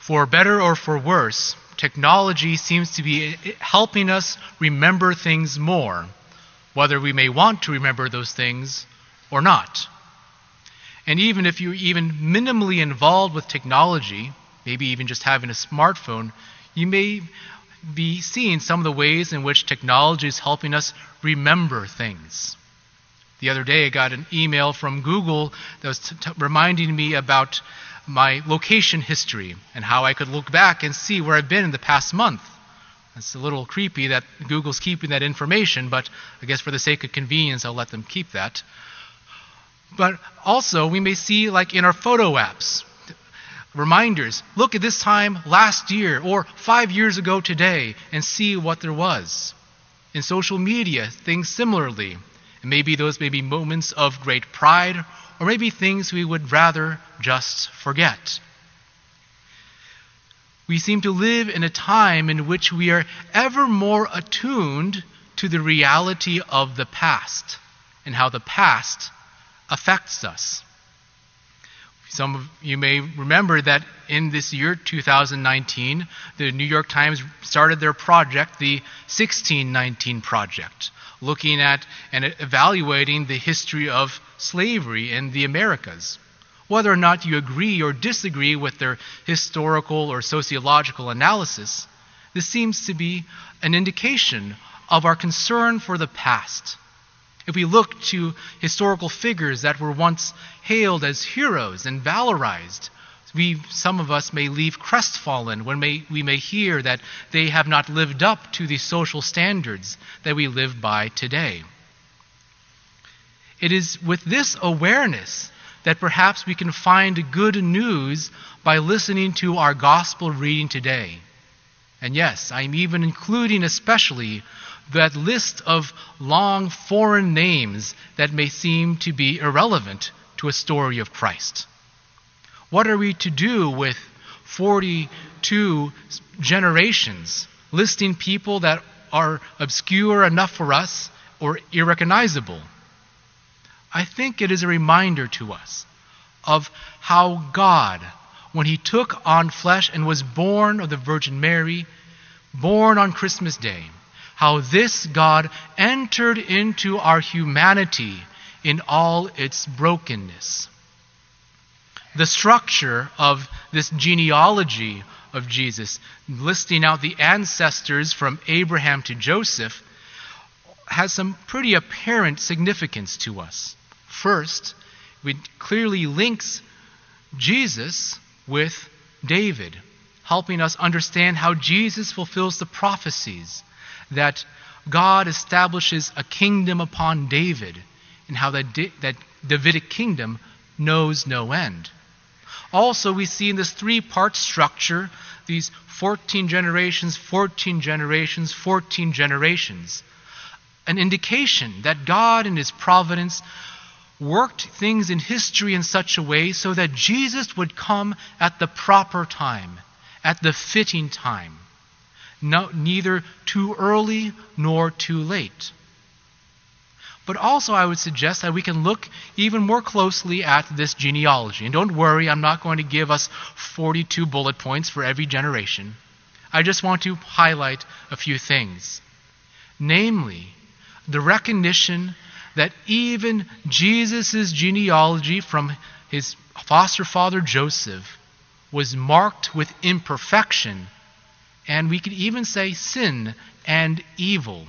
For better or for worse, technology seems to be helping us remember things more, whether we may want to remember those things or not. And even if you're even minimally involved with technology, maybe even just having a smartphone, you may be seeing some of the ways in which technology is helping us remember things. The other day I got an email from Google that was reminding me about my location history and how I could look back and see where I've been in the past month. It's a little creepy that Google's keeping that information, but I guess for the sake of convenience, I'll let them keep that. But also, we may see, like in our photo apps, reminders, look at this time last year or 5 years ago today and see what there was. In social media, things similarly. And maybe those may be moments of great pride or maybe things we would rather just forget. We seem to live in a time in which we are ever more attuned to the reality of the past and how the past affects us. Some of you may remember that in this year, 2019, the New York Times started their project, the 1619 Project, looking at and evaluating the history of slavery in the Americas. Whether or not you agree or disagree with their historical or sociological analysis, this seems to be an indication of our concern for the past. If we look to historical figures that were once hailed as heroes and valorized, some of us may leave crestfallen when we may hear that they have not lived up to the social standards that we live by today. It is with this awareness that perhaps we can find good news by listening to our gospel reading today. And yes, I'm even including especially that list of long foreign names that may seem to be irrelevant to a story of Christ. What are we to do with 42 generations listing people that are obscure enough for us or irrecognizable? I think it is a reminder to us of how God, when He took on flesh and was born of the Virgin Mary, born on Christmas Day, how this God entered into our humanity in all its brokenness. The structure of this genealogy of Jesus, listing out the ancestors from Abraham to Joseph, has some pretty apparent significance to us. First, it clearly links Jesus with David, helping us understand how Jesus fulfills the prophecies that God establishes a kingdom upon David and how that Davidic kingdom knows no end. Also, we see in this three-part structure, these 14 generations, 14 generations, 14 generations, an indication that God in His providence worked things in history in such a way so that Jesus would come at the proper time, at the fitting time, neither too early nor too late. But also I would suggest that we can look even more closely at this genealogy. And don't worry, I'm not going to give us 42 bullet points for every generation. I just want to highlight a few things. Namely, the recognition that even Jesus' genealogy from his foster father Joseph was marked with imperfection, and we could even say sin and evil.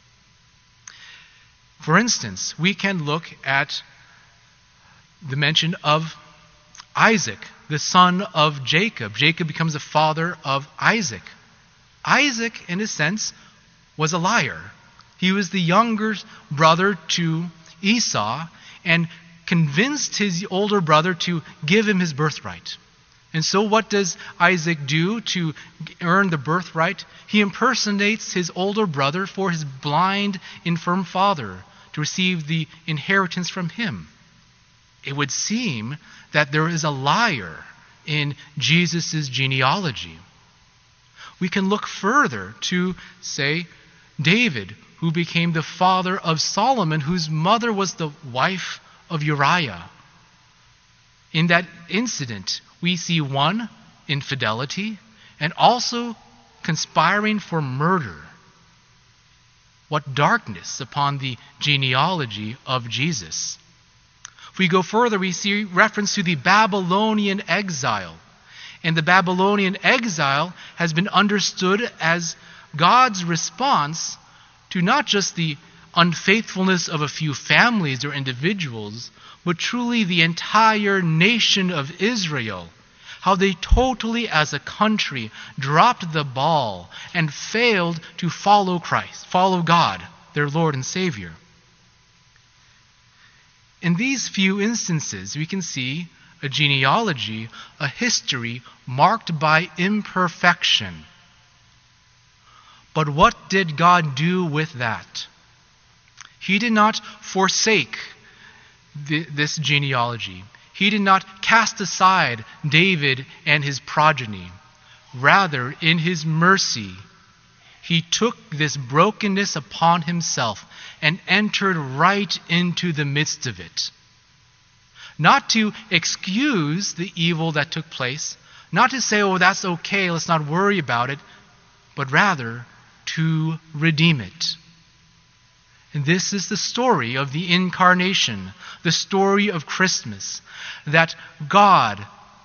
For instance, we can look at the mention of Isaac, the son of Jacob. Jacob becomes the father of Isaac. Isaac, in a sense, was a liar. He was the younger brother to Esau and convinced his older brother to give him his birthright. And so what does Isaac do to earn the birthright? He impersonates his older brother for his blind, infirm father to receive the inheritance from him. It would seem that there is a liar in Jesus' genealogy. We can look further to, say, David, who became the father of Solomon, whose mother was the wife of Uriah. In that incident, we see one, infidelity, and also conspiring for murder. What darkness upon the genealogy of Jesus. If we go further, we see reference to the Babylonian exile. And the Babylonian exile has been understood as God's response to not just the unfaithfulness of a few families or individuals, but truly the entire nation of Israel. How they totally, as a country, dropped the ball and failed to follow Christ, follow God, their Lord and Savior. In these few instances, we can see a genealogy, a history marked by imperfection. But what did God do with that? He did not forsake this genealogy. He did not cast aside David and his progeny. Rather, in his mercy, he took this brokenness upon himself and entered right into the midst of it. Not to excuse the evil that took place, not to say, oh, that's okay, let's not worry about it, but rather to redeem it. And this is the story of the incarnation, the story of Christmas, that God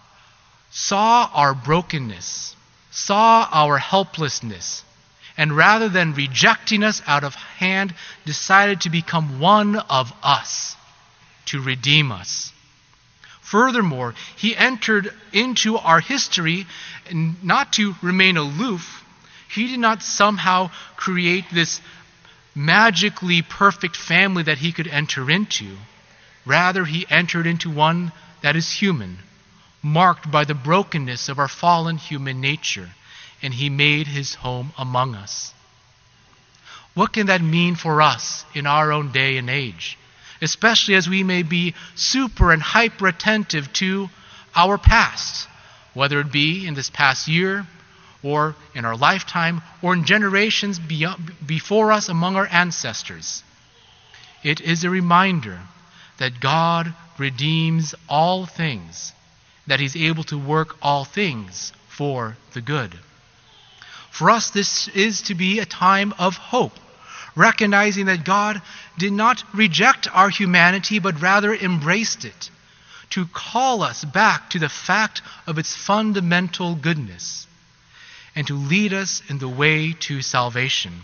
saw our brokenness, saw our helplessness, and rather than rejecting us out of hand, decided to become one of us, to redeem us. Furthermore, he entered into our history not to remain aloof. He did not somehow create this magically perfect family that he could enter into. Rather, he entered into one that is human, marked by the brokenness of our fallen human nature, and he made his home among us. What can that mean for us in our own day and age? Especially as we may be super and hyper attentive to our past, whether it be in this past year, or in our lifetime, or in generations before us among our ancestors. It is a reminder that God redeems all things, that he's able to work all things for the good. For us, this is to be a time of hope, recognizing that God did not reject our humanity, but rather embraced it, to call us back to the fact of its fundamental goodness, and to lead us in the way to salvation.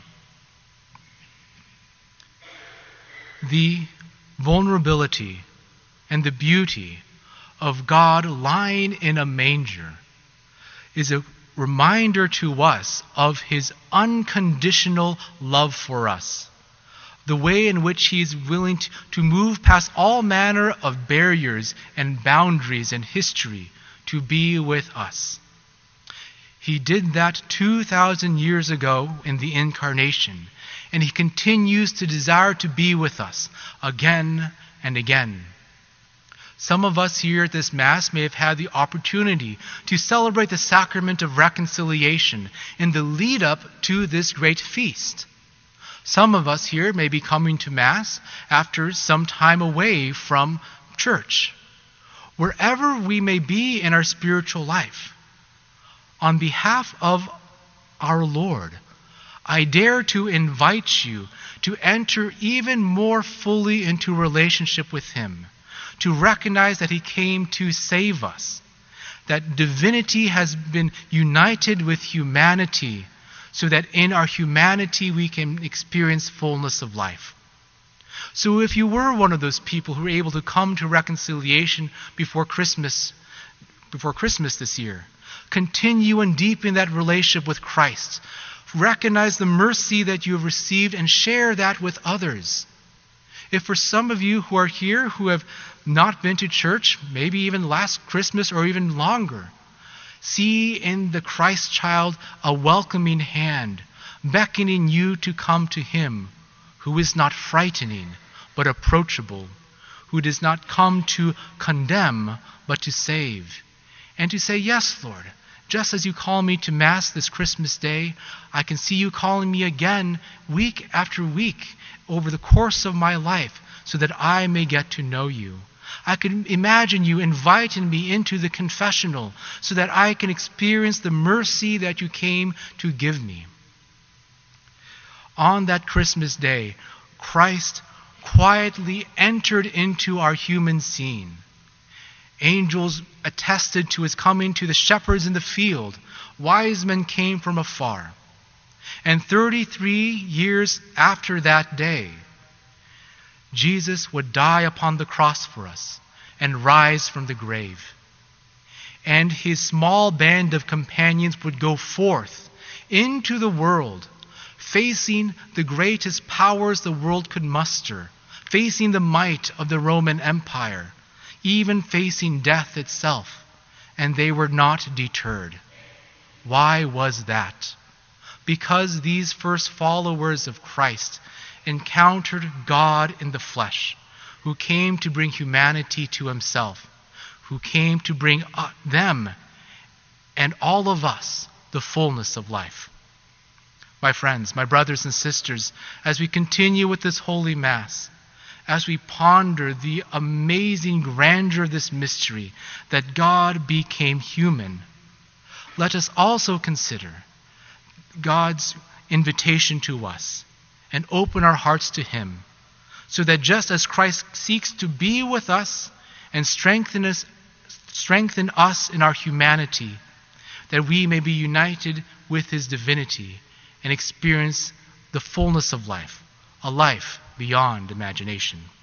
The vulnerability and the beauty of God lying in a manger is a reminder to us of his unconditional love for us, the way in which he is willing to move past all manner of barriers and boundaries and history to be with us. He did that 2,000 years ago in the incarnation, and he continues to desire to be with us again and again. Some of us here at this Mass may have had the opportunity to celebrate the sacrament of reconciliation in the lead up to this great feast. Some of us here may be coming to Mass after some time away from church. Wherever we may be in our spiritual life, on behalf of our Lord, I dare to invite you to enter even more fully into relationship with him, to recognize that he came to save us, that divinity has been united with humanity, so that in our humanity we can experience fullness of life. So if you were one of those people who were able to come to reconciliation before Christmas this year, continue and deepen that relationship with Christ. Recognize the mercy that you have received and share that with others. If for some of you who are here who have not been to church, maybe even last Christmas or even longer, see in the Christ child a welcoming hand, beckoning you to come to him, who is not frightening, but approachable, who does not come to condemn, but to save. And to say, yes, Lord, just as you call me to Mass this Christmas day, I can see you calling me again week after week over the course of my life so that I may get to know you. I could imagine you inviting me into the confessional so that I can experience the mercy that you came to give me. On that Christmas day, Christ quietly entered into our human scene. Angels attested to his coming to the shepherds in the field. Wise men came from afar. And 33 years after that day, Jesus would die upon the cross for us and rise from the grave. And his small band of companions would go forth into the world, facing the greatest powers the world could muster, facing the might of the Roman Empire, even facing death itself, and they were not deterred. Why was that? Because these first followers of Christ encountered God in the flesh, who came to bring humanity to himself, who came to bring them and all of us the fullness of life. My friends, my brothers and sisters, as we continue with this Holy Mass, as we ponder the amazing grandeur of this mystery that God became human, let us also consider God's invitation to us and open our hearts to him, so that just as Christ seeks to be with us and strengthen us in our humanity, that we may be united with his divinity and experience the fullness of life, a life beyond imagination.